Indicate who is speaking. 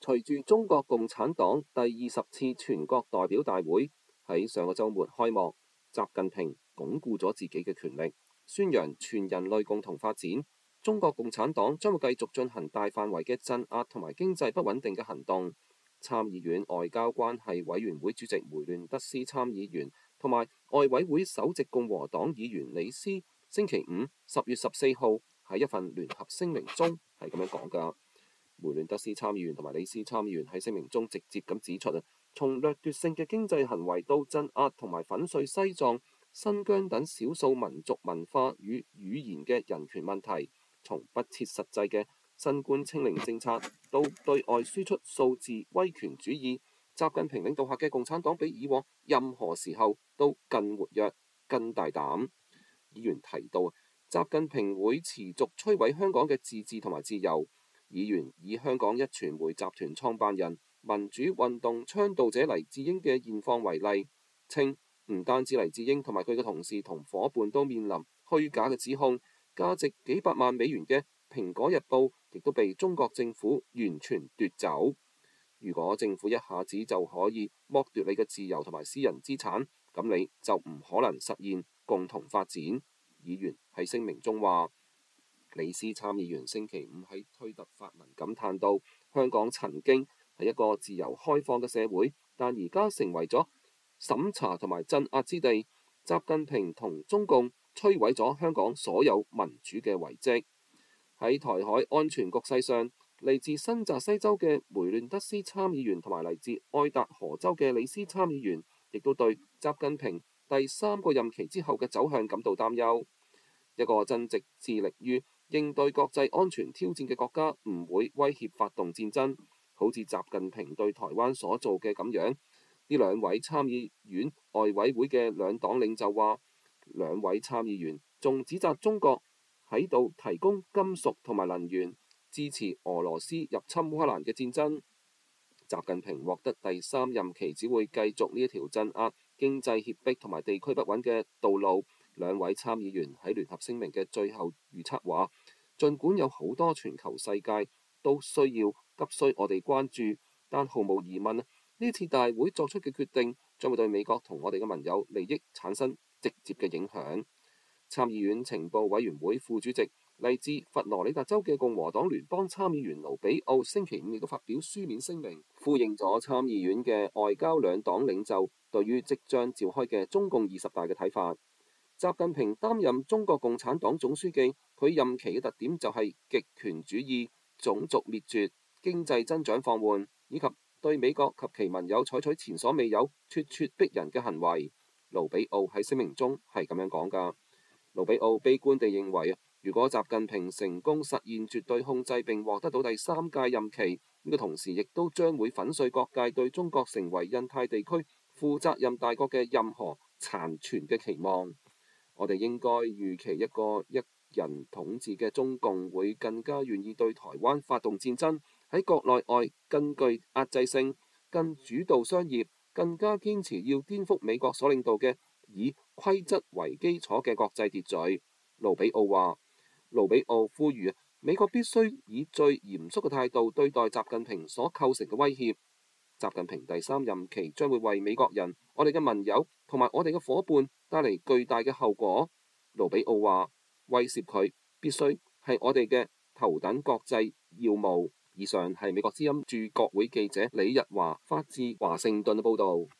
Speaker 1: 隨住中國共產黨第20次全國代表大會喺上個週末開幕，習近平鞏固咗自己嘅權力，宣揚全人類共同發展。中國共產黨將會繼續進行大範圍嘅鎮壓同埋經濟不穩定嘅行動。參議院外交關係委員會主席梅亂德斯參議員同埋外委會首席共和黨議員李斯星期五10月14號喺一份聯合聲明中係咁樣講㗎。梅亂德斯參議員同埋李斯參議員喺聲明中直接咁指出從掠奪性嘅經濟行為到鎮壓同埋粉碎西藏、新疆等少數民族文化與語言嘅人權問題，從不切實際嘅新冠清零政策到對外輸出數字威權主義，習近平領導下嘅共產黨比以往任何時候都更活躍、更大膽。議員提到，習近平會持續摧毀香港嘅自治同埋自由。議員以香港一傳媒集團創辦人、民主運動倡導者黎智英嘅現況為例，稱唔單止黎智英同埋佢嘅同事同伙伴都面臨虛假嘅指控，價值幾百萬美元嘅《蘋果日報》亦都被中國政府完全奪走。如果政府一下子就可以剝奪你嘅自由同埋私人資產，咁你就唔可能實現共同發展。議員喺聲明中話，李斯參議員星期五喺推特發文感嘆到，香港曾經係一個自由開放嘅社會，但而家成為咗審查同埋鎮壓之地。習近平同中共摧毀咗香港所有民主嘅遺跡。喺台海安全局勢上，嚟自新澤西州嘅梅亂德斯參議員同埋嚟自愛達荷州嘅李斯參議員，亦都對習近平第3個任期之後嘅走向感到擔憂。一個真正致力於應對國際安全挑戰嘅國家唔會威脅發動戰爭，好似習近平對台灣所做嘅咁樣。呢兩位參議院外委會嘅兩黨領袖話，兩位參議員仲指責中國喺度提供金屬同埋能源，支持俄羅斯入侵烏克蘭嘅戰爭。習近平獲得第3任期只會繼續呢一條鎮壓、經濟脅迫同埋地區不穩嘅道路。兩位參議員喺聯合聲明嘅最後預測話，儘管有好多全球世界都急需我哋關注，但毫無疑問呢次大會作出嘅決定將會對美國同我哋嘅盟友利益產生直接嘅影響。參議院情報委員會副主席嚟自佛羅里達州嘅共和黨聯邦參議員盧比奧星期五亦都發表書面聲明，呼應咗參議院嘅外交兩黨領袖對於即將召開嘅中共20大嘅睇法。習近平擔任中國共產黨總書記，佢任期嘅特點就係極權主義、種族滅絕、經濟增長放緩，以及對美國及其盟友採取前所未有咄咄逼人嘅行為。盧比奧喺聲明中係咁樣講㗎。盧比奧悲觀地認為，如果習近平成功實現絕對控制並獲得到第3屆任期，呢個同時亦都將會粉碎各界對中國成為印太地區負責任大國嘅任何殘存嘅期望。我哋應該預期一個一人統治嘅中共會更加願意對台灣發動戰爭，喺國內外更具壓制性、更主導商業、更加堅持要顛覆美國所領導嘅以規則為基礎嘅國際秩序。盧比奧話，盧比奧呼籲美國必須以最嚴肅嘅態度對待習近平所構成嘅威脅。習近平第3任期將會為美國人、我哋嘅盟友同埋我哋嘅夥伴帶嚟巨大嘅後果。盧比奧話，威懾佢必須係我哋嘅頭等國際要務。以上係美國之音駐國會記者李日華發自華盛頓嘅報導。